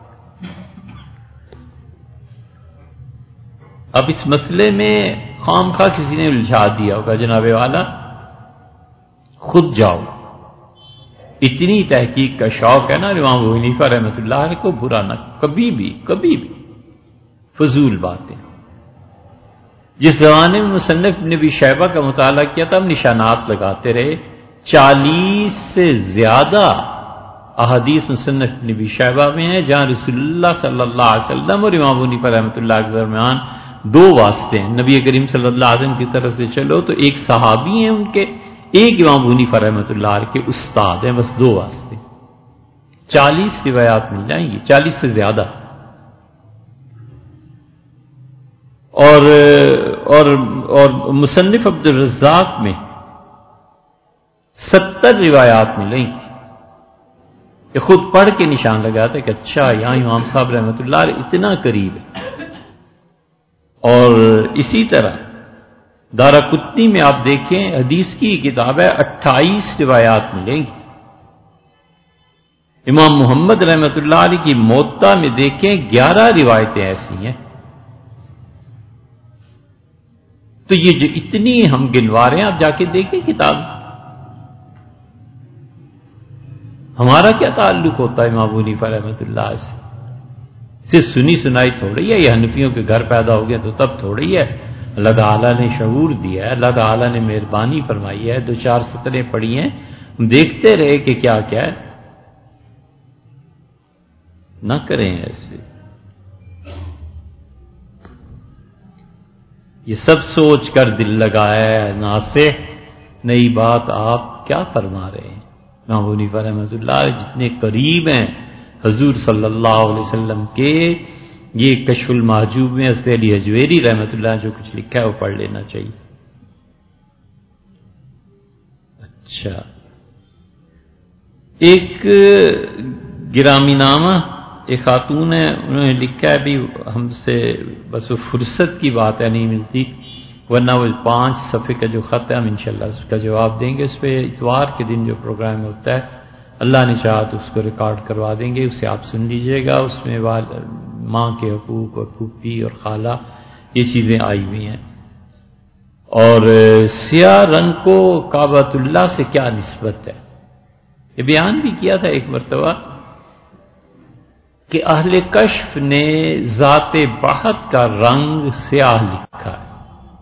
اب اس مسئلے میں خام خواہ کسی نے الجھا دیا ہوگا، جناب والا خود جاؤ. اتنی تحقیق کا شوق ہے نا امام ابو حنیفہ رحمۃ اللہ علیہ کو، برا نہ کبھی بھی فضول باتیں. جس زمانے میں مصنف نے بھی شیبہ کا مطالعہ کیا تھا، ہم نشانات لگاتے رہے. 40 سے زیادہ احادیث مصنف نبی شیبہ میں ہیں جہاں رسول اللہ صلی اللہ علیہ وسلم اور امام ابو حنیفہ رحمۃ اللہ کے درمیان دو واسطے ہیں. نبی کریم صلی اللہ علیہ وسلم کی طرف سے چلو تو ایک صحابی ہیں ان کے، ایک امام ابو حنیفہ رحمۃ اللہ علیہ کے استاد ہیں، بس دو واسطے. 40 روایات مل جائیں گی، 40 سے زیادہ. اور مصنف عبد الرزاق میں 70 روایات ملیں گی. یہ خود پڑھ کے نشان لگاتا ہے کہ اچھا یہاں امام صاحب رحمۃ اللہ علیہ اتنا قریب ہے. اور اسی طرح دارقطنی میں آپ دیکھیں، حدیث کی کتاب ہے، 28 روایات ملیں گی. امام محمد رحمۃ اللہ علیہ کی موطا میں دیکھیں 11 روایتیں ایسی ہیں. تو یہ جو اتنی ہم گنوا رہے ہیں، آپ جا کے دیکھیں کتاب. ہمارا کیا تعلق ہوتا ہے امام ابو حنیفہ رحمۃ اللہ سے؟ صرف سنی سنائی تھوڑی ہے، یہ حنفیوں کے گھر پیدا ہو گیا تو تب تھوڑی ہے. اللہ تعالیٰ نے شعور دیا ہے، اللہ تعالیٰ نے مہربانی فرمائی ہے، 2-4 سطریں پڑھی ہیں، ہم دیکھتے رہے کہ کیا کیا ہے. نہ کریں ایسے. یہ سب سوچ کر دل لگایا ہے ناصح، نئی بات آپ کیا فرما رہے ہیں؟ امام ابو حنیفہ رحمۃ اللہ علیہ جتنے قریب ہیں حضور صلی اللہ علیہ وسلم کے، یہ کشف المحجوب میں حضرت علی حجویری رحمۃ اللہ جو کچھ لکھا ہے وہ پڑھ لینا چاہیے. اچھا، ایک گرامی نامہ ایک خاتون ہے، انہوں نے لکھا ہے بھی ہم سے بس وہ فرصت کی بات ہے نہیں ملتی، ورنہ وہ 5 صفحے کا جو خط ہے ہم انشاءاللہ اس کا جواب دیں گے. اس پہ اتوار کے دن جو پروگرام ہوتا ہے اللہ نے چاہا تو اس کو ریکارڈ کروا دیں گے، اسے آپ سن لیجئے گا. اس میں ماں کے حقوق اور پھوپھی اور خالہ یہ چیزیں آئی ہوئی ہیں. اور سیاہ رنگ کو کعبۃ اللہ سے کیا نسبت ہے، یہ بیان بھی کیا تھا ایک مرتبہ کہ اہل کشف نے ذات بہت کا رنگ سیاہ لکھا ہے.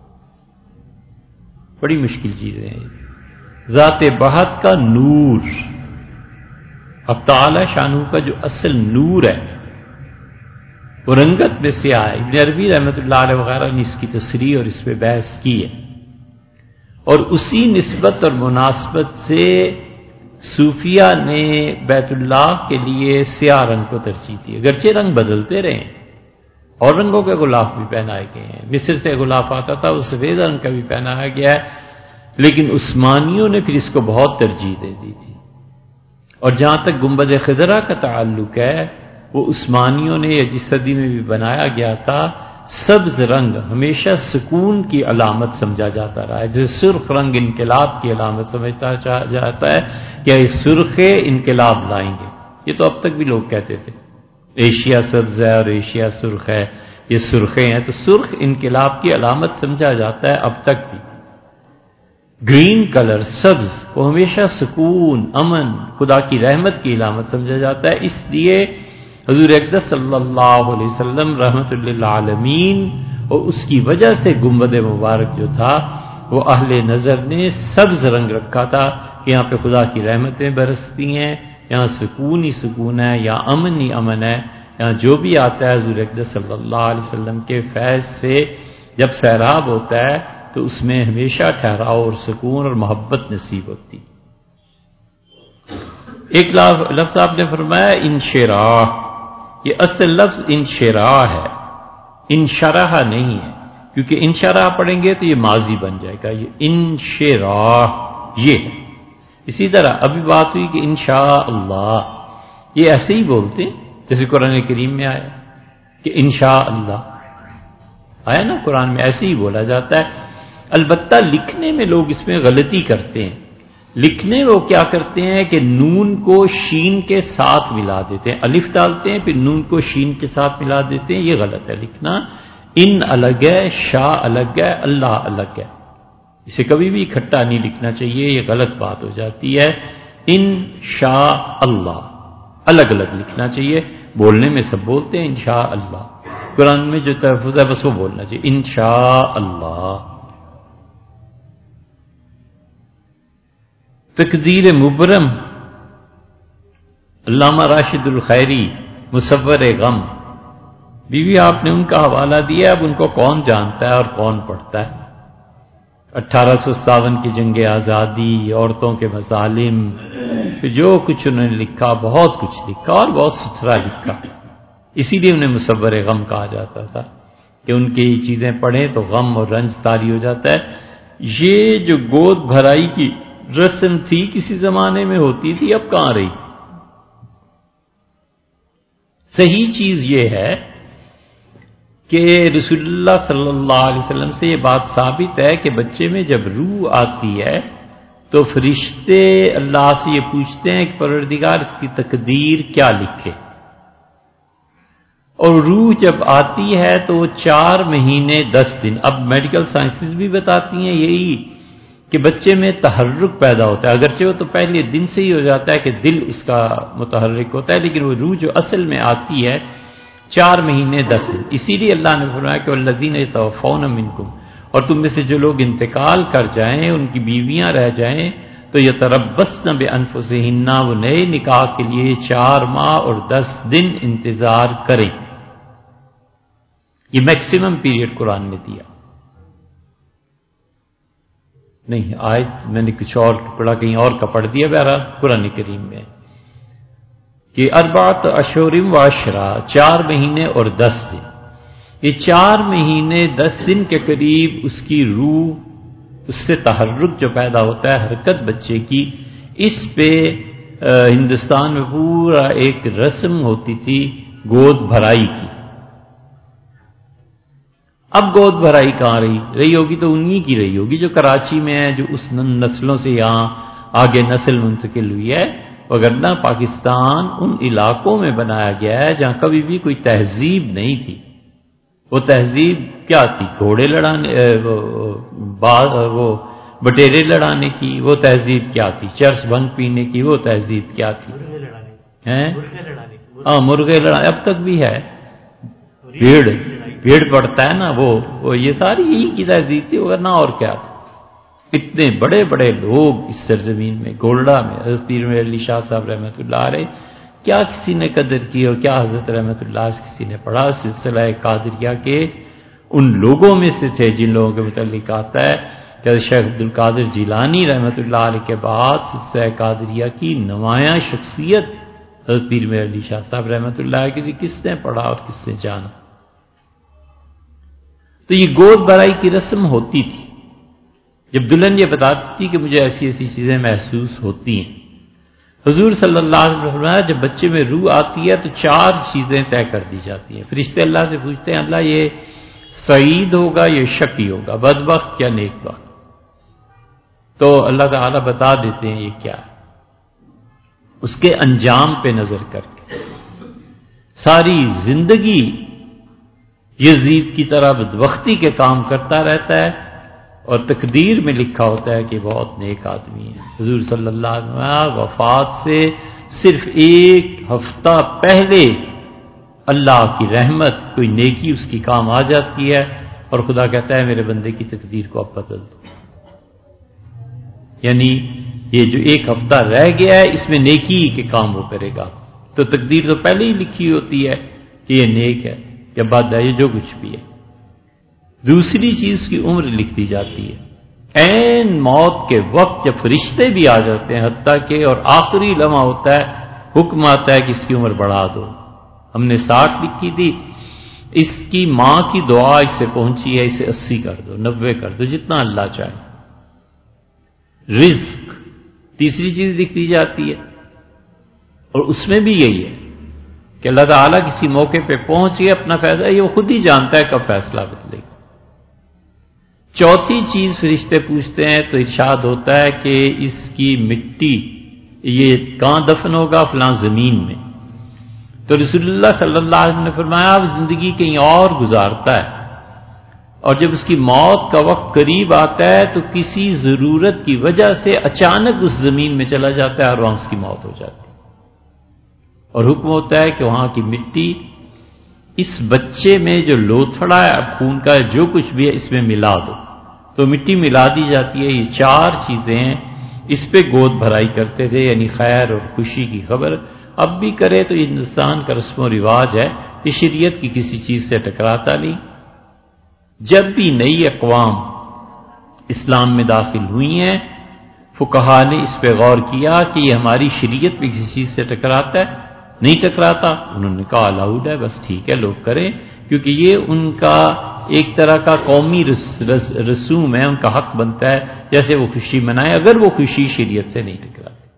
بڑی مشکل چیزیں ہیں. ذات بہت کا نور، اب تعالی شانہ کا جو اصل نور ہے وہ رنگت میں سیاہ ہے. ابن عربی رحمۃ اللہ علیہ وغیرہ نے اس کی تصریح اور اس پہ بحث کی ہے. اور اسی نسبت اور مناسبت سے صوفیہ نے بیت اللہ کے لیے سیاہ رنگ کو ترجیح دی، اگرچہ رنگ بدلتے رہے ہیں اور رنگوں کے غلاف بھی پہنائے گئے ہیں. مصر سے غلاف آتا تھا، وہ سفید رنگ کا بھی پہنایا گیا ہے، لیکن عثمانیوں نے پھر اس کو بہت ترجیح دے دی تھی. اور جہاں تک گنبد خضرا کا تعلق ہے، وہ عثمانیوں نے جس صدی میں بھی بنایا گیا تھا، سبز رنگ ہمیشہ سکون کی علامت سمجھا جاتا رہا ہے. جیسے سرخ رنگ انقلاب کی علامت سمجھتا جاتا ہے کہ سرخ انقلاب لائیں گے. یہ تو اب تک بھی لوگ کہتے تھے ایشیا سبز ہے اور ایشیا سرخ ہے، یہ سرخیں ہیں، تو سرخ انقلاب کی علامت سمجھا جاتا ہے اب تک بھی. گرین کلر سبز کو ہمیشہ سکون، امن، خدا کی رحمت کی علامت سمجھا جاتا ہے. اس لیے حضور اقدس صلی اللہ علیہ وسلم رحمت للعالمین اور اس کی وجہ سے گنبد مبارک جو تھا وہ اہل نظر نے سبز رنگ رکھا تھا کہ یہاں پہ خدا کی رحمتیں برستی ہیں، یہاں سکون ہی سکون ہے، یہاں امن ہی امن ہے. یہاں جو بھی آتا ہے حضور اقدس صلی اللہ علیہ وسلم کے فیض سے جب سیراب ہوتا ہے تو اس میں ہمیشہ ٹھہراؤ اور سکون اور محبت نصیب ہوتی. ایک لفظ آپ نے فرمایا انشراح، یہ اصل لفظ انشراح ہے، انشرح نہیں ہے، کیونکہ انشرح پڑھیں گے تو یہ ماضی بن جائے گا. یہ انشراح یہ ہے. اسی طرح ابھی بات ہوئی کہ انشاءاللہ، یہ ایسے ہی بولتے ہیں جیسے قرآن کریم میں آیا کہ انشاءاللہ آیا نا، قرآن میں ایسے ہی بولا جاتا ہے. البتہ لکھنے میں لوگ اس میں غلطی کرتے ہیں. لکھنے وہ کیا کرتے ہیں کہ نون کو شین کے ساتھ ملا دیتے ہیں، الف ڈالتے ہیں پھر نون کو شین کے ساتھ ملا دیتے ہیں، یہ غلط ہے لکھنا۔ ان الگ ہے، شاہ الگ ہے، اللہ الگ ہے، اسے کبھی بھی اکٹھا نہیں لکھنا چاہیے، یہ غلط بات ہو جاتی ہے۔ ان شاء اللہ الگ الگ لکھنا چاہیے، بولنے میں سب بولتے ہیں ان شاء اللہ، قرآن میں جو تحفظ ہے بس وہ بولنا چاہیے ان شاء اللہ۔ تقدیر مبرم، علامہ راشد الخیری، مصور غم، بیوی آپ نے ان کا حوالہ دیا، اب ان کو کون جانتا ہے اور کون پڑھتا ہے؟ 1857 کی جنگ آزادی، عورتوں کے مظالم، پھر جو کچھ انہوں نے لکھا، بہت کچھ لکھا اور بہت ستھرا لکھا، اسی لیے انہیں مصور غم کہا جاتا تھا کہ ان کی چیزیں پڑھیں تو غم اور رنج طاری ہو جاتا ہے۔ یہ جو گود بھرائی کی رسم تھی کسی زمانے میں ہوتی تھی، اب کہاں رہی؟ صحیح چیز یہ ہے کہ رسول اللہ صلی اللہ علیہ وسلم سے یہ بات ثابت ہے کہ بچے میں جب روح آتی ہے تو فرشتے اللہ سے یہ پوچھتے ہیں کہ پروردگار اس کی تقدیر کیا لکھے، اور روح جب آتی ہے تو وہ 4 مہینے 10 دن، اب میڈیکل سائنسز بھی بتاتی ہیں یہی کہ بچے میں تحرک پیدا ہوتا ہے، اگرچہ وہ تو پہلے دن سے ہی ہو جاتا ہے کہ دل اس کا متحرک ہوتا ہے، لیکن وہ روح جو اصل میں آتی ہے 4 مہینے 10 دن۔ اسی لیے اللہ نے فرمایا کہ والذین یتوفون منکم، اور تم میں سے جو لوگ انتقال کر جائیں، ان کی بیویاں رہ جائیں، تو یتربصن بانفسہن، وہ نئے نکاح کے لیے 4 ماہ اور 10 دن انتظار کریں۔ یہ میکسیمم پیریڈ قرآن نے دیا نہیں، آیت میں نے کچھ اور ٹکڑا کہیں اور کا پڑھ دیا، بہرحال قرآن کریم میں کہ 4 اشہر و عشرہ، 4 مہینے اور 10 دن، یہ 4 مہینے 10 دن کے قریب اس کی روح، اس سے تحرک جو پیدا ہوتا ہے، حرکت بچے کی، اس پہ ہندوستان میں پورا ایک رسم ہوتی تھی گود بھرائی کی۔ اب گود بھرائی کہاں رہی ہوگی تو انہی کی رہی ہوگی جو کراچی میں ہے، جو اس نسلوں سے یہاں آگے نسل منتقل ہوئی ہے، وگرنہ پاکستان ان علاقوں میں بنایا گیا ہے جہاں کبھی بھی کوئی تہذیب نہیں تھی۔ وہ تہذیب کیا تھی؟ گھوڑے لڑانے، وہ بٹیرے لڑانے کی، وہ تہذیب کیا تھی؟ چرس بھنگ پینے کی، وہ تہذیب کیا تھی؟ ہاں، مرغے لڑانے اب تک بھی ہے، بھیڑ پڑتا ہے نا، وہ یہ ساری یہی کی تہذیب تھی، ورنہ اور کیا تھا؟ اتنے بڑے بڑے لوگ اس سرزمین میں، گولڈا میں حضرت پیر میر علی شاہ صاحب رحمۃ اللہ علیہ، کیا کسی نے قدر کی اور کیا حضرت رحمۃ اللہ سے کسی نے پڑھا؟ سلسلہ قادریہ کے ان لوگوں میں سے تھے جن لوگوں کے متعلق آتا ہے کہ شیخ عبد القادر جیلانی رحمۃ اللہ علیہ کے بعد سلسلہ قادریہ کی نمایاں شخصیت حضرت پیر میر علی شاہ صاحب رحمۃ اللہ علیہ کی کس نے پڑھا اور کس نے جانا؟ تو یہ گود بھرائی کی رسم ہوتی تھی، جب دلہن یہ بتاتی تھی کہ مجھے ایسی ایسی چیزیں محسوس ہوتی ہیں۔ حضور صلی اللہ علیہ وسلم جب بچے میں روح آتی ہے تو 4 چیزیں طے کر دی جاتی ہیں، فرشتے اللہ سے پوچھتے ہیں اللہ یہ سعید ہوگا، یہ شقی ہوگا، بدبخت یا نیک بخت؟ تو اللہ تعالیٰ بتا دیتے ہیں یہ کیا ہے، اس کے انجام پہ نظر کر کے۔ ساری زندگی یزید کی طرح بدبختی کے کام کرتا رہتا ہے اور تقدیر میں لکھا ہوتا ہے کہ بہت نیک آدمی ہے۔ حضور صلی اللہ علیہ وسلم وفات سے صرف 1 ہفتہ پہلے اللہ کی رحمت، کوئی نیکی اس کی کام آ جاتی ہے اور خدا کہتا ہے میرے بندے کی تقدیر کو اب بدل دو، یعنی یہ جو 1 ہفتہ رہ گیا ہے اس میں نیکی کے کام وہ کرے گا، تو تقدیر تو پہلے ہی لکھی ہوتی ہے کہ یہ نیک ہے یا بد ہے، یہ جو کچھ بھی ہے۔ دوسری چیز کی عمر لکھ دی جاتی ہے، عین موت کے وقت جب فرشتے بھی آ جاتے ہیں حتیٰ کہ، اور آخری لمحہ ہوتا ہے، حکم آتا ہے کہ اس کی عمر بڑھا دو، ہم نے 60 لکھی تھی، اس کی ماں کی دعا اس سے پہنچی ہے، اسے 80 کر دو، 90 کر دو، جتنا اللہ چاہے۔ رزق تیسری چیز لکھ دی جاتی ہے، اور اس میں بھی یہی ہے کہ اللہ تعالیٰ کسی موقع پہ پہنچ گیا اپنا فیصلہ، یہ وہ خود ہی جانتا ہے کب فیصلہ بدلے گا۔ چوتھی چیز فرشتے پوچھتے ہیں تو ارشاد ہوتا ہے کہ اس کی مٹی یہ کہاں دفن ہوگا؟ فلاں زمین میں۔ تو رسول اللہ صلی اللہ علیہ وسلم نے فرمایا اب زندگی کہیں اور گزارتا ہے، اور جب اس کی موت کا وقت قریب آتا ہے تو کسی ضرورت کی وجہ سے اچانک اس زمین میں چلا جاتا ہے اور وہاں اس کی موت ہو جاتی ہے، اور حکم ہوتا ہے کہ وہاں کی مٹی اس بچے میں جو لوتھڑا ہے خون کا جو کچھ بھی ہے اس میں ملا دو، تو مٹی ملا دی جاتی ہے۔ یہ چار چیزیں ہیں، اس پہ گود بھرائی کرتے تھے، یعنی خیر اور خوشی کی خبر اب بھی کرے تو یہ ہندوستان کا رسم و رواج ہے، یہ شریعت کی کسی چیز سے ٹکراتا نہیں۔ جب بھی نئی اقوام اسلام میں داخل ہوئی ہیں فقہا نے اس پہ غور کیا کہ یہ ہماری شریعت میں کسی چیز سے ٹکراتا ہے؟ نہیں ٹکراتا، انہوں نے کہا الاؤڈ ہے، بس ٹھیک ہے لوگ کریں، کیونکہ یہ ان کا ایک طرح کا قومی رسوم ہے، ان کا حق بنتا ہے جیسے وہ خوشی منائے اگر وہ خوشی شریعت سے نہیں ٹکراتی۔